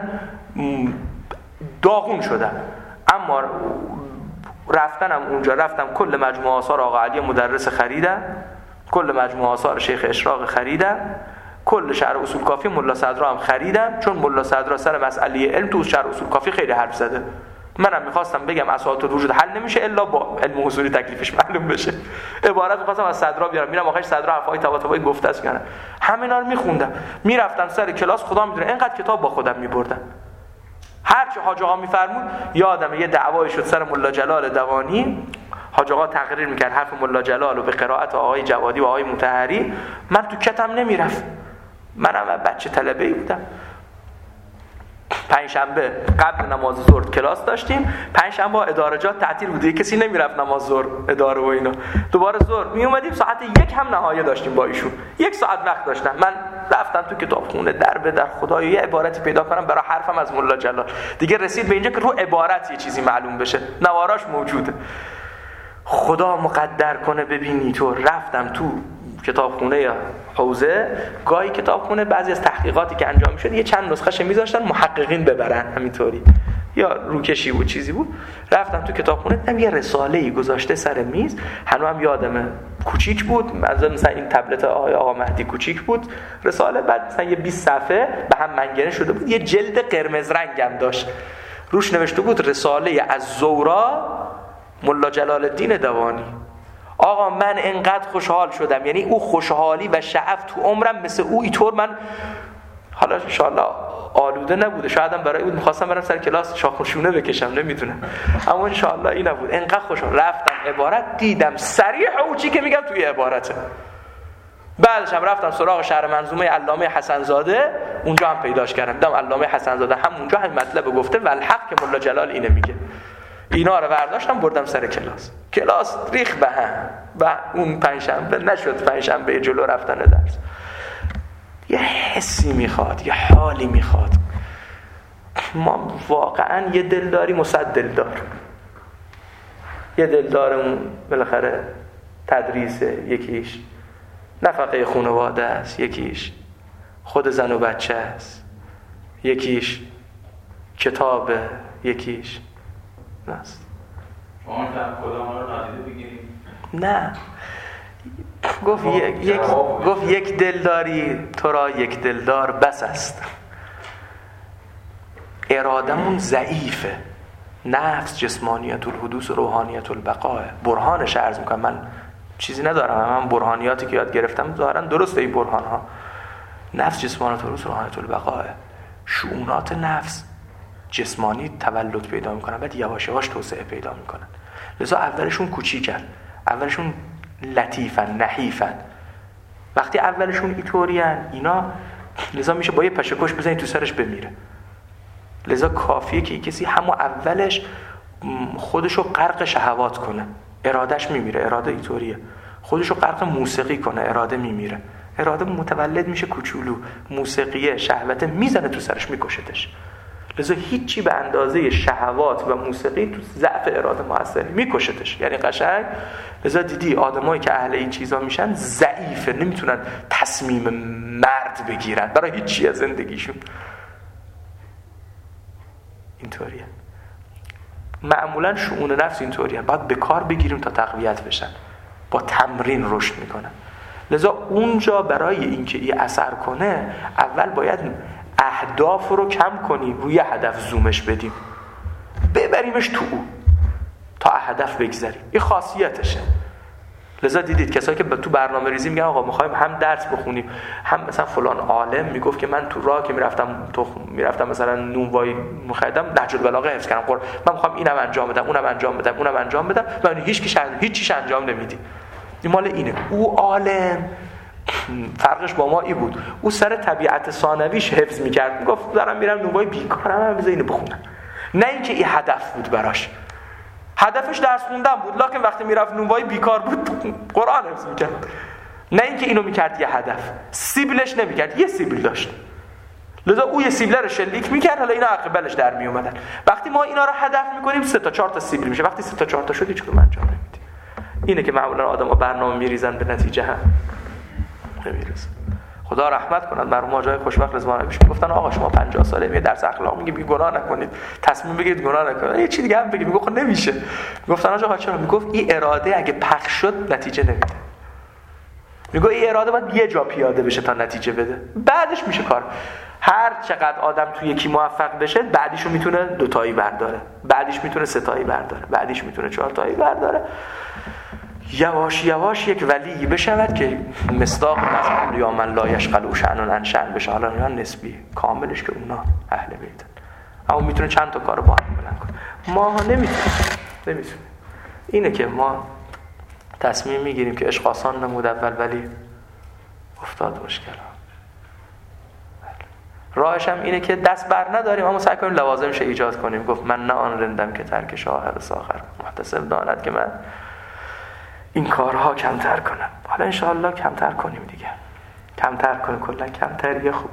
داغون شدم. اما رفتنم اونجا رفتم کل مجموعه آثار آقا علی مدرس خریدم، کل مجموعه آثار شیخ اشراق خریدم، کل شرح اصول کافی ملا صدرا هم خریدم، چون ملا صدرا سر مسئله علم تو شرح اصول کافی خیلی حرف زده. منم میخواستم بگم اساطیر الوجود حل نمیشه الا با علم اصولی تکلیفش معلوم بشه. عبارت میخواستم از صدرا بیارم، میرم آخرش صدرا حرفای طباطبایی گفته است کنه. همینا رو میخوندم، میرفتم سر کلاس، خدا میدونه اینقدر کتاب با خودم میبردم. هر چه حاج آقا میفرمود یادم یه دعوایی شد سر ملا جلال دوانی، حاج آقا تقریر میکرد حرف ملا جلال و به قرائت آقای جوادی و آقای مطهری، من تو کتم نمیرفت، منم بچه طلبه‌ای بودم. پنجشنبه قبل نماز ظهر کلاس داشتیم، پنجشنبه ادارجات تعطیل بود، کسی نمیرفت نماز ظهر اداره و اینا. دوباره ظهر می اومدیم ساعت یک هم نهایه داشتیم با ایشون، یک ساعت وقت داشتم. من رفتم تو کتابخونه در به در خدایا یه عبارتی پیدا کنم برای حرفم از ملا جلال. دیگه رسید به اینجا که رو عبارت یه چیزی معلوم بشه، نواراش موجوده. خدا مقدر کنه ببینی تو. رفتم تو کتابخونه یا حوزه، گاهی کتابخونه بعضی از تحقیقاتی که انجام میشد یه چند نسخه‌اش میذاشتن محققین ببرن همینطوری، یا روکشی بود چیزی بود. رفتم تو کتابخونه دیدم یه رساله‌ای گذاشته سر میز، هنوزم یادمه کوچیک بود، مثلا این تبلت آقای آقا مهدی کوچیک بود رساله، بعد مثلا یه بیست صفحه به هم منگنه شده بود، یه جلد قرمز رنگم داشت، روش نوشته بود رساله از زورا ملا جلال الدین دوانی. آقا من انقدر خوشحال شدم، یعنی او خوشحالی و شعف تو عمرم مثل او اینطور من حالا انشاءالله آلوده نبوده، شایدم برای اون می‌خواستم برم سر کلاس شاخشونه بکشم نمیدونم، اما انشاءالله این نبود. انقدر خوشحال رفتم عبارت دیدم صریح او چی که میگم توی عبارته. بعدش هم رفتم سراغ شرح منظومه علامه حسن زاده، اونجا هم پیداش کردم، دیدم علامه حسن زاده هم اونجا هم مطلب گفته و الحق که ملا جلال اینه میگه. اینا رو برداشتم بردم سر کلاس، کلاس ریخ به هم و اون پنجشنبه نشد پنجشنبه جلو رفتن درس. یه حسی میخواد، یه حالی میخواد. ما واقعا یه دل داریم و صد دل دار. یه دل دارمون بالاخره تدریسه، یکیش نفقه خانواده است، یکیش خود زن و بچه است، یکیش کتابه، یکیش است. شما که خدا ما رو نادیده بگیریم؟ نه، گفت یک یک گفت یک دلداری تو را یک دلدار بس است. ارادمون ضعیفه، نفس جسمانیت الحدوث و روحانیت البقاء. برهانش عرض میکنم، من چیزی ندارم، من برهانیاتی که یاد گرفتم ظاهرا درسته این برهان ها. نفس جسمانیت الحدوث و روحانیت البقاء. شؤونات نفس جسمانی تولد پیدا میکنن، بعد یواش یواش توسعه پیدا میکنن. لذا اولشون کوچیکن، اولشون لطیفن، نحیفن. وقتی اولشون اینطورین اینا، لذا میشه با یه پشه‌کش بزنی تو سرش بمیره. لذا کافیه که کسی همون اولش خودشو غرق شهوات کنه، ارادش میمیره. اراده اینطوریه، خودشو غرق موسیقی کنه، اراده میمیره. اراده متولد میشه کوچولو، موسیقیه شهوت میزنه تو سرش میکشتش. لذا هیچی به اندازه شهوات و موسیقی تو ضعف اراده موثر میکشتش، یعنی قشنگ. لذا دیدی آدمایی که اهل این چیزا میشن ضعیفه، نمیتونن تصمیم مرد بگیرن برای هیچی از زندگیشون. اینطوریه معمولا شؤون نفس، اینطوریه. باید به کار بگیریم تا تقویت بشن، با تمرین رشد میکنن. لذا اونجا برای اینکه این اثر کنه اول باید اهداف رو کم کنیم، روی هدف زومش بدیم، ببریمش تو او تا هدف بگذاریم. این خاصیتشه. لذا دیدید کسایی که تو برنامه ریزی میگن آقا میخوایم هم درس بخونیم هم مثلا فلان عالم میگفت که من تو راه که میرفتم تو میرفتم مثلا نونوایی میخریدم نهج البلاغه حفظ کردم، قرآن من میخوام اینم انجام بدم اونم انجام بدم اونم انجام بدم و هیچ کی هیچ چیز انجام نمیدی. این مال اینه. او عالم فرقش با ما ای بود، او سر طبیعت ثانویش حفظ میکرد، میگفت دارم میرم نونوایی بیکارم، هم بذار اینو بخونم. نه اینکه این هدف بود براش، هدفش درس خوندن بود، لکن وقتی میرفت نونوایی بیکار بود قرآن حفظ میکرد. نه اینکه اینو میکرد یه هدف، سیبلش نمیکرد، یه سیبل داشت، لذا او یه سیبل رو شلیک میکرد، حالا اینا عقبالش در میومدن. وقتی ما اینا رو هدف میکنیم سه تا چهار تا سیبل میشه، وقتی سه تا چهار تا شد هیچ کدوم انجام نمیدی. اینه که معمولا آدم‌ها برنامه میریزن به نتیجه هم نمیرسن. خدا رحمت کند مرحوم آقای خوشبخت رضوان الله میگفتن آقا شما پنجاه ساله می درس اخلاق میگی گناه نکنید، تصمیم بگیرید گناه نکنید، یه چیز دیگه هم بگید. میگفت نمیشه. میگفتن آقا چرا؟ میگفت این اراده اگه پخش شد نتیجه نمیده. میگه این اراده باید یه جا پیاده بشه تا نتیجه بده، بعدش میشه کار. هر چقدر آدم تو یکی موفق بشه بعدیشو میتونه دوتایی برداره، بعدیش میتونه سه‌تایی برداره، بعدیش میتونه چهارتایی برداره. یواش یواش یک ولی بشود که مصداق نزد یا من لا یشغل شأن عن شأن بشه. حالا اینا نسبی، کاملش که اونا اهل بیتن، اما میتونه چند تا کارو با هم بلند کنه. ما نمیتونیم نمیتونیم اینه که ما تصمیم میگیریم که عشق آسان نمود اول ولی افتاد مشکل. راهش هم اینه که دست بر نداریم اما سعی کنیم لوازمش ایجاد کنیم. گفت من نه آن رندم که ترک شاهق ساخر، محتسب داند که من این کارها کمتر کنم. حالا انشاءالله کمتر کنیم دیگه، کمتر کنیم، کلا کمتریه خوب.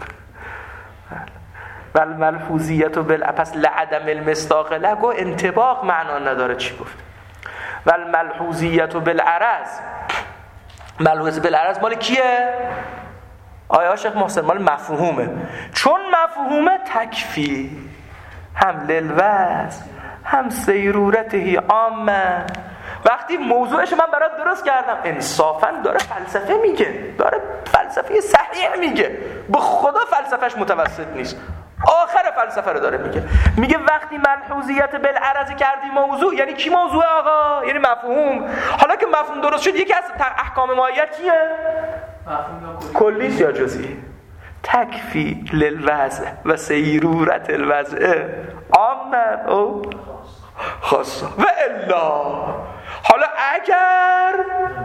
ول ملحوظیت و بل پس لعدم المصداق لگو انطباق معنا نداره. چی گفت؟ ول ملحوظیت و بالعرض، ملحوظ بالعرض مال کیه؟ آیا شیخ محسن مال مفهومه. چون مفهومه تکفی هم للوز هم سیرورته عامه. وقتی موضوعش من برات درست کردم انصافا داره فلسفه میگه، داره فلسفه صحیح میگه، به خدا فلسفهش متوسط نیست، آخر فلسفه رو داره میگه. میگه وقتی ملحوظیت بالعرض کردی موضوع، یعنی کی موضوع آقا؟ یعنی مفهوم. حالا که مفهوم درست شد یکی از احکام ماهیت کیه؟ کلیست یا جزئی؟ تکفی للوضع و سیرورت الوضع عامه او خاصه و الا. حالا اگر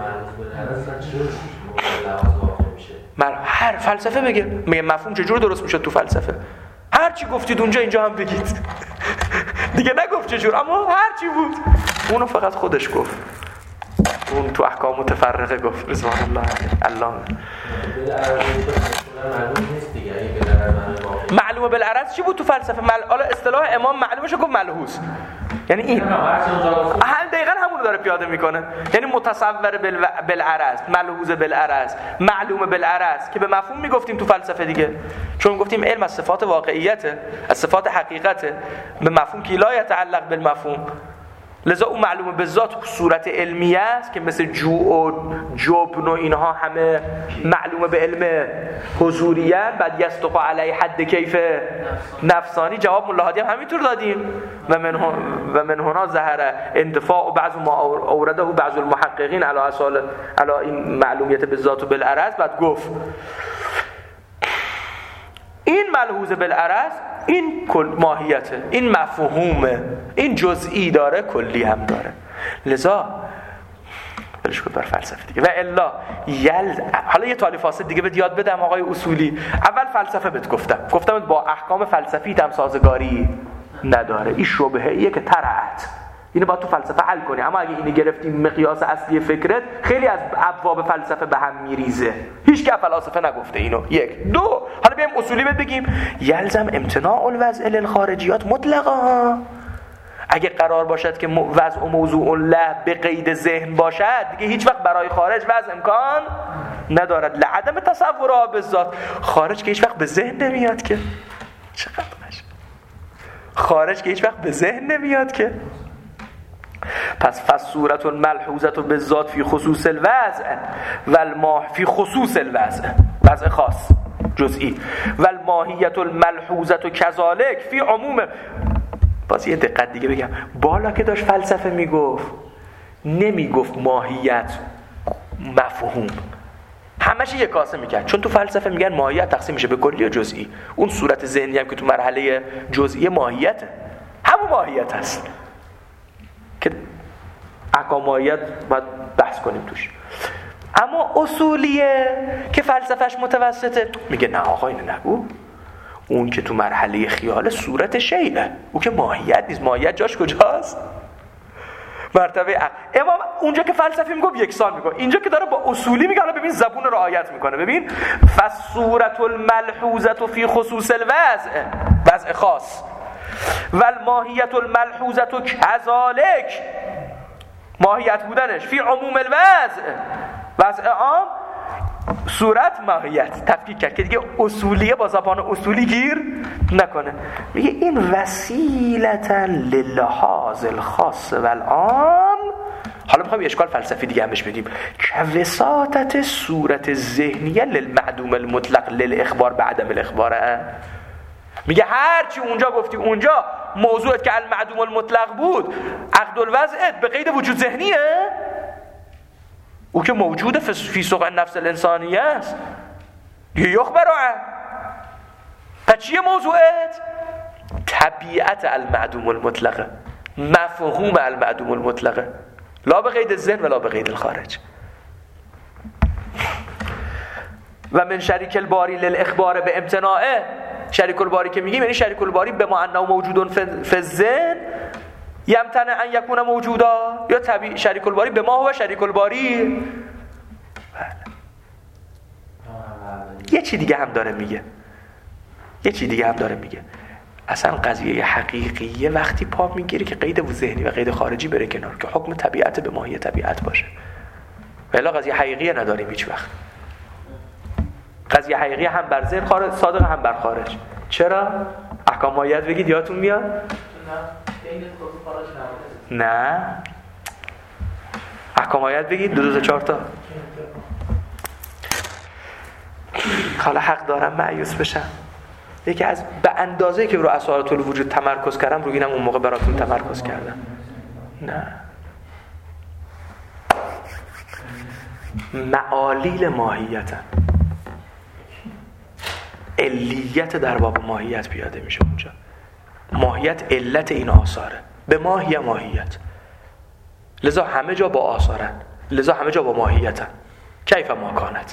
من هر فلسفه بگه میگه مفهوم چجور درست میشه تو فلسفه، هر چی گفتید اونجا اینجا هم بگید دیگه، نگفت چجور اما هر چی بود اونو فقط خودش گفت، اون تو احکام متفرقه گفت رضوان الله علامه. معلومه بالعرض چی بود تو فلسفه؟ مل... حالا اصطلاح امام معلومش گفت ملحوظ، یعنی این هم دقیقاً همون داره پیاده میکنه، یعنی متصور بال... بالعرض، ملحوظ بالعرض، معلومه بالعرض که به مفهوم میگفتیم تو فلسفه دیگه، چون گفتیم علم از صفات واقعیته، از صفات حقیقته، به مفهوم که لا یتعلق بالمفهوم. لذا اون معلومه به ذات صورت علمیه است که مثل جوع و جبن و اینها همه معلومه به علم حضوریه. بعد یستقو علی حد کیف نفسانی، جواب ملاحظی هم همینطور دادیم. و من و من هنا ظهر اندفاع بعض ما اورده بعض المحققین علی اصال علی این معلومیت به ذات و بالعرض. بعد گفت این ملحوظ بالعرض این کل ماهیته، این مفهومه، این جزئی داره کلی هم داره. لذا بلش کن بر فلسفه دیگه. و الا یل حالا یه تالیفاست دیگه بهت یاد بدم آقای اصولی. اول فلسفه بهت گفتم گفتم با احکام فلسفی هم سازگاری نداره، این شبهه ایه که طرعت اینو باید تو فلسفه حل کنی. اما اگه اینو گرفتیم مقیاس اصلی فکرت، خیلی از ابواب فلسفه به هم میریزه. هیچ که فلسفه نگفته اینو. یک دو حالا بیایم اصولی بهت بگیم. یلزم امتناع الوضع للخارجیات مطلقا. اگه قرار باشد که وضع و موضوع الله به قید ذهن باشد، دیگه هیچ وقت برای خارج وضع امکان ندارد. لعدم تصورها به ذات. خارج که هیچ وقت به ذهن نمیاد که. چقدر قشنگ. خارج که هیچ وقت به ذهن نمیاد که. پس فصورت الملحوظه بالذات فی خصوص الوضع و الماه فی خصوص الوضع، وضع خاص جزئی، و الماهیت الملحوظه کذالک فی عموم. باز یه دقت دیگه بگم، بالا که داشت فلسفه میگفت نمیگفت ماهیت مفهوم، همش یک کاسه میگن. چون تو فلسفه میگن ماهیت تقسیم میشه به کلی و جزئی. اون صورت ذهنی هم که تو مرحله جزئی ماهیته، همون ماهیت هست که احکام ماهیت باید بحث کنیم توش. اما اصولیه که فلسفهش متوسطه میگه نه آقا اینو نگو، اون که تو مرحله خیال صورت شیئه، اون که ماهیت نیست. ماهیت جاش کجاست؟ مرتبه عقل. امام اونجا که فلسفی میگه یکسان میگه، اینجا که داره با اصولی میگه. حالا ببین زبون رعایت میکنه. ببین فصورت الملحوظه فی خصوص الوضع، وضع خاص، و الماهیت الملحوظه کذالک، ماهیت بودنش، فی عموم الوضع، وضع عام، صورت ماهیت. تفکیک کرد که دیگه اصولیه با زبان اصولی گیر نکنه. میگه این وسیلتا للحاظ الخاص و العام. حالا میخوایم اشکال فلسفی دیگه هم بهش بدیم. که وساطت صورت ذهنیه للمعدوم المطلق للاخبار بعدم الاخباره. میگه هرچی اونجا گفتی اونجا موضوعت که المعدوم المطلق بود، عقد الوضعت به قید وجود ذهنیه، او که موجود فی سوق نفس الانسانیه است دیگه. یخبر عنه. پس چیه موضوعت؟ طبیعت المعدوم المطلقه، مفهوم المعدوم المطلقه، لا به قید الذهن ولا به قید الخارج. و من شریک الباری للاخبار به امتناعه. شریک الباری که میگیم یعنی شریک الباری به ما انه موجود فی الذهن یمتنع ان یکون موجودا، یا طبیعی شریک الباری به ما هو شریک الباری. یه چی دیگه هم داره میگه یه چی دیگه هم داره میگه اصلا قضیه حقیقیه وقتی پا میگیره که قید ذهنی و قید خارجی بره کنار، که حکم طبیعت به ماهی طبیعت باشه. ولی قضیه حقیقیه نداریم هیچ وقت. قضیه حقیقی هم بر ذهن خارج صادق، هم بر خارج. چرا؟ احکام ماهیت بگید یادتون میاد؟ نه احکام ماهیت بگید دو دو تا چهار تا. حالا حق دارم مایوس بشم، یکی از به اندازه‌ای که رو اسرار الوجود تمرکز کردم رو اینم اون موقع براتون تمرکز کردم. نه معالیل ماهیتن، علیت در باب ماهیت پیاده میشه اونجا. ماهیت علت این آثاره، به ماهی ماهیت، لذا همه جا با آثارن، لذا همه جا با ماهیتن. کیف ما کانت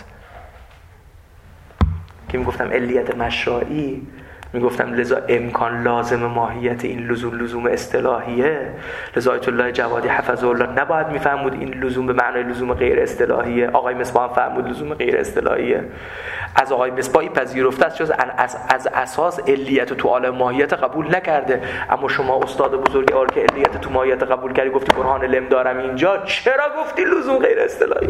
که میگفتم علیت مشرعی، میگفتم لذا امکان لازم ماهیت این لزوم لزوم اصطلاحیه. لذا آیت الله جوادی حفظه الله نباید میفهمود این لزوم به معنای لزوم غیر اصطلاحیه. آقای مصباح هم فهمود لزوم غیر اصطلاحیه. از آقای مصباحی پذیرفته است، از از اساس علیت تو عالم ماهیت قبول نکرده. اما شما استاد بزرگ که علیت تو ماهیت قبول کردی، گفتی برهان لم دارم اینجا، چرا گفتی لزوم غیر اصطلاحیه؟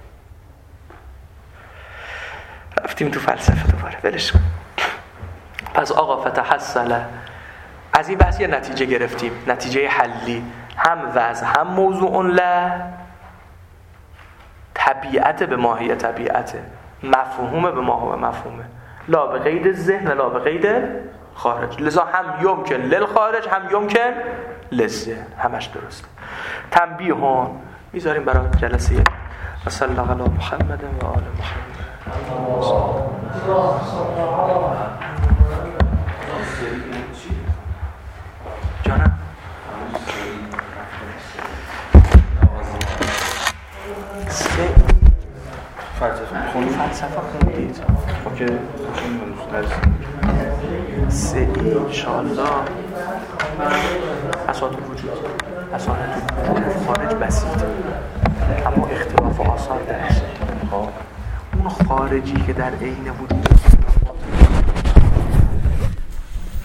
رفتیم تو فلسفه دوباره، ولش کن. پس آقا فتحصل از این بحث یه نتیجه گرفتیم، نتیجه حلی، هم وضع هم موضوع له، طبیعت به ماهی طبیعته، مفهوم به ماهی مفهومه، لا به قید ذهن لا به قید خارج. لذا هم یمکن للخارج هم یمکن للذهن، همش درست. تنبیه ها میذاریم برای جلسه. صلی الله علی محمد و آل محمد. جانم سه فلسفه خونی فلسفه خوندید اوکی سه انشاءالله اساس الوجود اساس الوجود خارج بسیط، اما اختلاف آثار درست. اون خارجی که در عین وجود